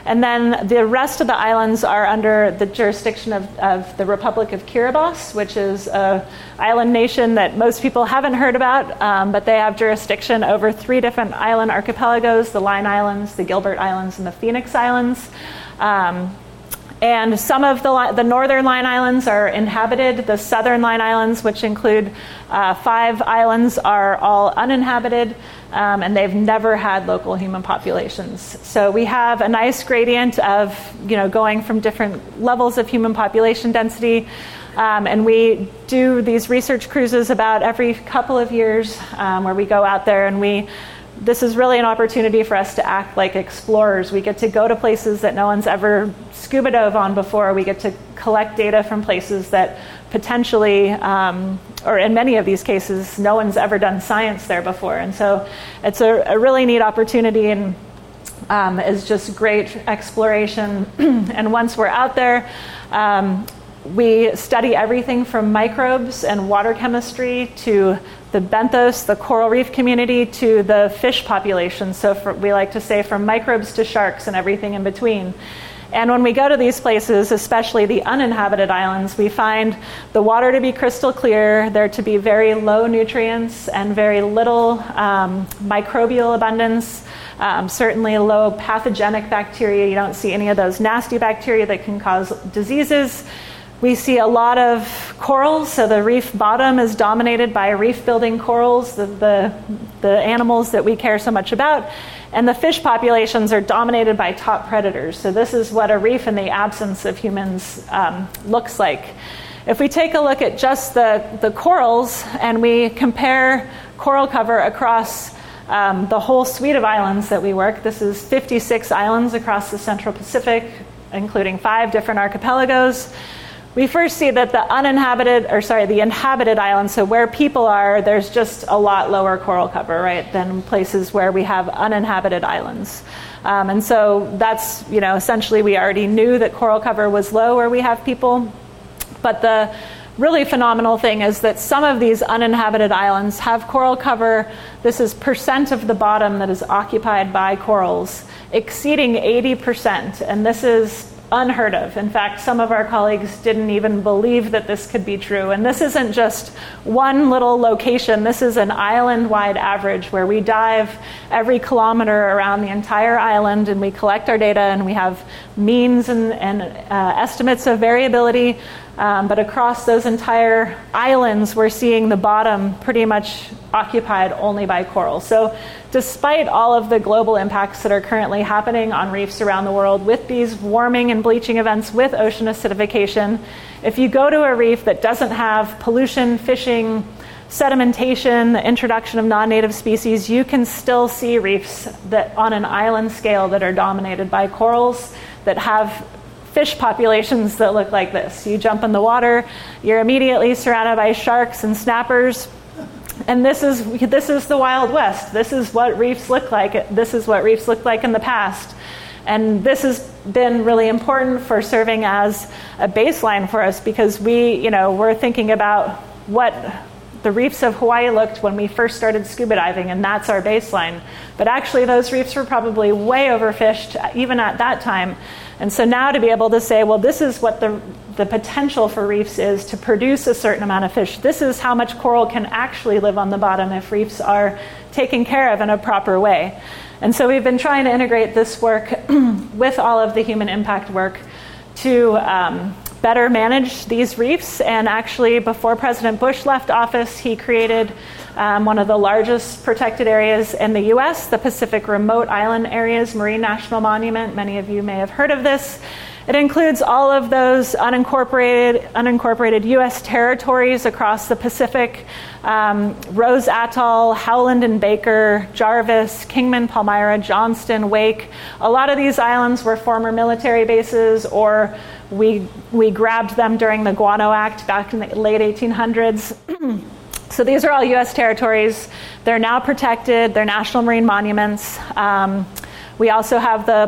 And then the rest of the islands are under the jurisdiction of, of the Republic of Kiribati, which is an island nation that most people haven't heard about, um, but they have jurisdiction over three different island archipelagos, the Line Islands, the Gilbert Islands, and the Phoenix Islands. Um, And some of the, the northern Line Islands are inhabited. The southern Line Islands, which include uh, five islands, are all uninhabited, um, and they've never had local human populations. So we have a nice gradient of, you know, going from different levels of human population density. Um, and we do these research cruises about every couple of years, um, where we go out there and we this is really an opportunity for us to act like explorers. We get to go to places that no one's ever scuba dove on before. We get to collect data from places that potentially, um, or in many of these cases, no one's ever done science there before. And so it's a, a really neat opportunity, and um, is just great exploration. And once we're out there, um, we study everything from microbes and water chemistry to the benthos, the coral reef community, to the fish population. So for, we like to say from microbes to sharks and everything in between. And when we go to these places, especially the uninhabited islands, we find the water to be crystal clear, there to be very low nutrients and very little um, microbial abundance, um, certainly low pathogenic bacteria. You don't see any of those nasty bacteria that can cause diseases. We see a lot of corals, so the reef bottom is dominated by reef-building corals, the, the, the animals that we care so much about, and the fish populations are dominated by top predators. So this is what a reef in the absence of humans um, looks like. If we take a look at just the, the corals and we compare coral cover across um, the whole suite of islands that we work, this is fifty-six islands across the Central Pacific, including five different archipelagos. We first see that the uninhabited, or sorry, the inhabited islands, so where people are, there's just a lot lower coral cover, right, than places where we have uninhabited islands. Um, and so that's, you know, essentially we already knew that coral cover was low where we have people. But the really phenomenal thing is that some of these uninhabited islands have coral cover, this is percent of the bottom that is occupied by corals, exceeding eighty percent. And this is unheard of. In fact, some of our colleagues didn't even believe that this could be true. And this isn't just one little location. This is an island-wide average where we dive every kilometer around the entire island and we collect our data and we have means and, and uh, estimates of variability. Um, but across those entire islands, we're seeing the bottom pretty much occupied only by coral. So despite all of the global impacts that are currently happening on reefs around the world with these warming and bleaching events, with ocean acidification, if you go to a reef that doesn't have pollution, fishing, sedimentation, the introduction of non-native species, you can still see reefs that on an island scale that are dominated by corals that have fish populations that look like this. You jump in the water, you're immediately surrounded by sharks and snappers. And this is this is the Wild West. This is what reefs look like. This is what reefs looked like in the past. And this has been really important for serving as a baseline for us, because we, you know, we're thinking about what the reefs of Hawaii looked when we first started scuba diving, and that's our baseline. But actually those reefs were probably way overfished even at that time. And so now to be able to say, well, this is what the the potential for reefs is to produce a certain amount of fish. This is how much coral can actually live on the bottom if reefs are taken care of in a proper way. And so we've been trying to integrate this work with all of the human impact work to um, better manage these reefs. And actually, before President Bush left office, he created um, one of the largest protected areas in the U S, the Pacific Remote Island Areas Marine National Monument. Many of you may have heard of this. It includes all of those unincorporated, unincorporated U S territories across the Pacific, um, Rose Atoll, Howland and Baker, Jarvis, Kingman, Palmyra, Johnston, Wake. A lot of these islands were former military bases, or we, we grabbed them during the Guano Act back in the late eighteen hundreds. So these are all U S territories. They're now protected. They're national marine monuments. Um, We also have the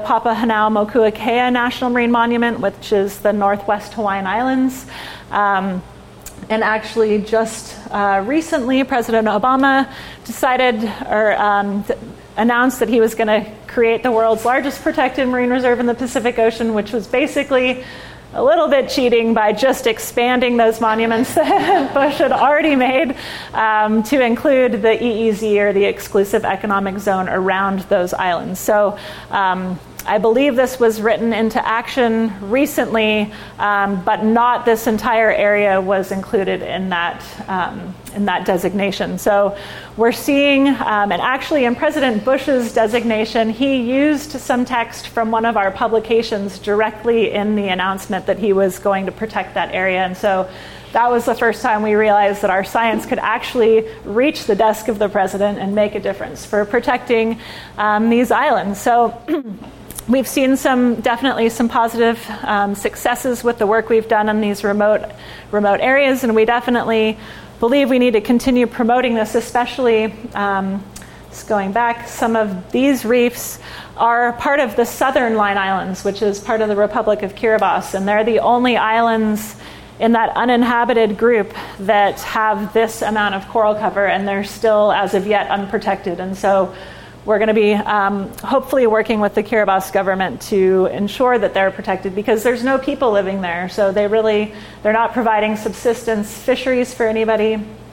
Papahanaumokuakea National Marine Monument, which is the Northwest Hawaiian Islands. Um, and actually just uh, recently, President Obama decided or um, th- announced that he was going to create the world's largest protected marine reserve in the Pacific Ocean, which was basically a little bit cheating by just expanding those monuments that Bush had already made um, to include the E E Z, or the exclusive economic zone, around those islands. So um, I believe this was written into action recently, um, but not this entire area was included in that um, in that designation. So we're seeing, um, and actually in President Bush's designation, he used some text from one of our publications directly in the announcement that he was going to protect that area. And so that was the first time we realized that our science could actually reach the desk of the president and make a difference for protecting um, these islands. So we've seen some, definitely some positive um, successes with the work we've done in these remote, remote areas, and we definitely believe we need to continue promoting this, especially um, just going back, some of these reefs are part of the Southern Line Islands, which is part of the Republic of Kiribati, and they're the only islands in that uninhabited group that have this amount of coral cover, and they're still, as of yet, unprotected. And so we're going to be um, hopefully working with the Kiribati government to ensure that they're protected, because there's no people living there. So they really, they're not providing subsistence fisheries for anybody.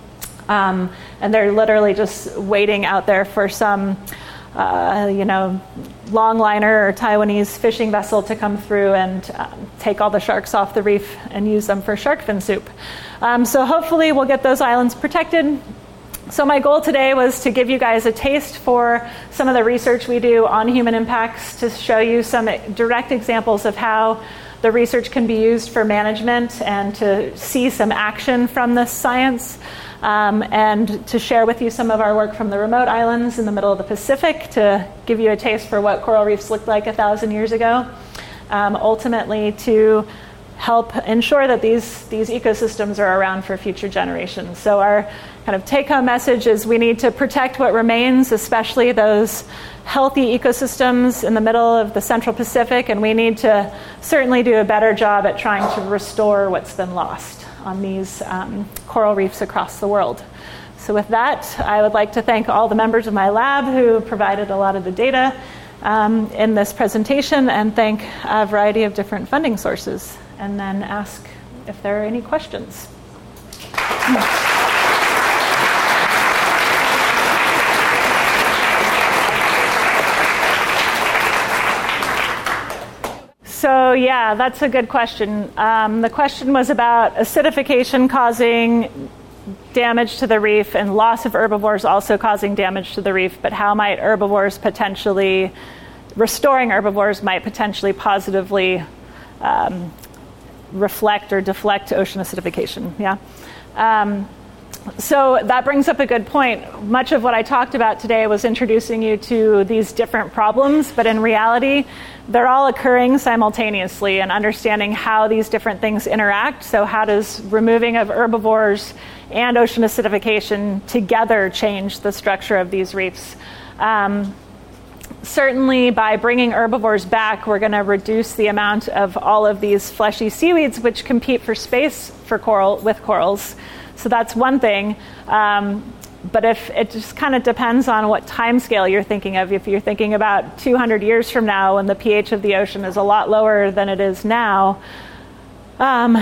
Um, and they're literally just waiting out there for some, uh, you know, longliner or Taiwanese fishing vessel to come through and um, take all the sharks off the reef and use them for shark fin soup. Um, so hopefully we'll get those islands protected. So my goal today was to give you guys a taste for some of the research we do on human impacts, to show you some direct examples of how the research can be used for management, and to see some action from this science, um, and to share with you some of our work from the remote islands in the middle of the Pacific, to give you a taste for what coral reefs looked like a thousand years ago, um, ultimately to help ensure that these, these ecosystems are around for future generations. So our kind of take-home message is we need to protect what remains, especially those healthy ecosystems in the middle of the Central Pacific, and we need to certainly do a better job at trying to restore what's been lost on these um, coral reefs across the world. So with that, I would like to thank all the members of my lab who provided a lot of the data um, in this presentation, and thank a variety of different funding sources, and then ask if there are any questions. So yeah, that's a good question. Um, the question was about acidification causing damage to the reef and loss of herbivores also causing damage to the reef, but how might herbivores potentially, restoring herbivores might potentially positively um, reflect or deflect ocean acidification, yeah? Um, so that brings up a good point. Much of what I talked about today was introducing you to these different problems, but in reality, they're all occurring simultaneously, and understanding how these different things interact. So how does removing of herbivores and ocean acidification together change the structure of these reefs? Um, certainly by bringing herbivores back, we're going to reduce the amount of all of these fleshy seaweeds which compete for space for coral with corals. So that's one thing. Um, But if it just kind of depends on what time scale you're thinking of. If you're thinking about two hundred years from now, when the pH of the ocean is a lot lower than it is now, um,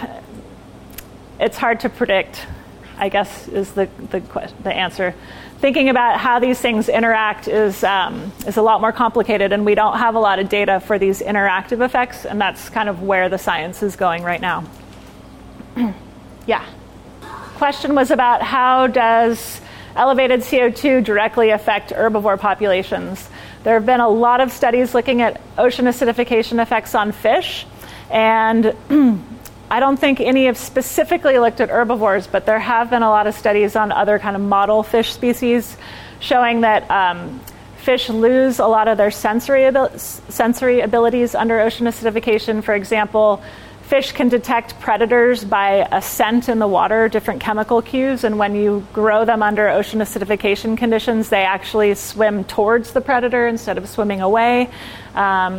it's hard to predict, I guess, is the the, the answer. Thinking about how these things interact is um, is a lot more complicated, and we don't have a lot of data for these interactive effects, and that's kind of where the science is going right now. Yeah. Question was about how does elevated C O two directly affect herbivore populations. There have been a lot of studies looking at ocean acidification effects on fish, and I don't think any have specifically looked at herbivores, but there have been a lot of studies on other kind of model fish species showing that um, fish lose a lot of their sensory, abil- sensory abilities under ocean acidification. For example, fish can detect predators by a scent in the water, different chemical cues, and when you grow them under ocean acidification conditions, they actually swim towards the predator instead of swimming away. Um,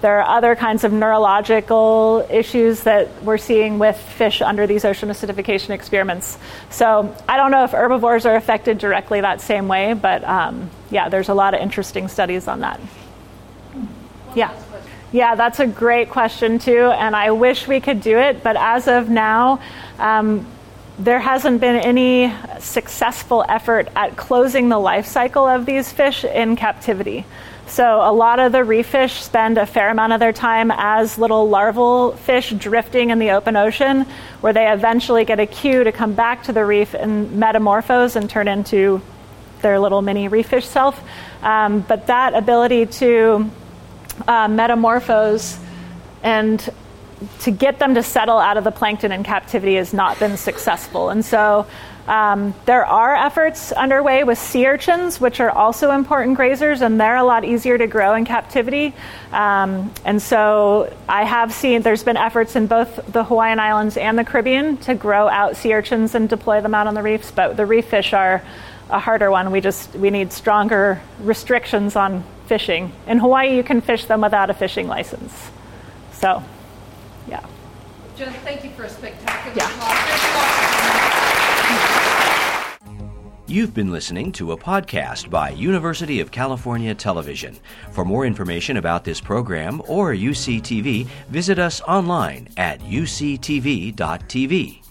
There are other kinds of neurological issues that we're seeing with fish under these ocean acidification experiments. So I don't know if herbivores are affected directly that same way, but um, yeah, there's a lot of interesting studies on that. Yeah. Yeah, that's a great question too, and I wish we could do it, but as of now, um, there hasn't been any successful effort at closing the life cycle of these fish in captivity. So a lot of the reef fish spend a fair amount of their time as little larval fish drifting in the open ocean, where they eventually get a cue to come back to the reef and metamorphose and turn into their little mini reef fish self. Um, but that ability to uh, metamorphose and to get them to settle out of the plankton in captivity has not been successful. And so um, there are efforts underway with sea urchins, which are also important grazers, and they're a lot easier to grow in captivity. Um, and so I have seen there's been efforts in both the Hawaiian Islands and the Caribbean to grow out sea urchins and deploy them out on the reefs, but the reef fish are a harder one. We just we need stronger restrictions on fishing. In Hawaii, you can fish them without a fishing license. So, yeah. Jen, thank you for a spectacular yeah. talk. You've been listening to a podcast by University of California Television. For more information about this program or U C T V, visit us online at U C T V dot T V.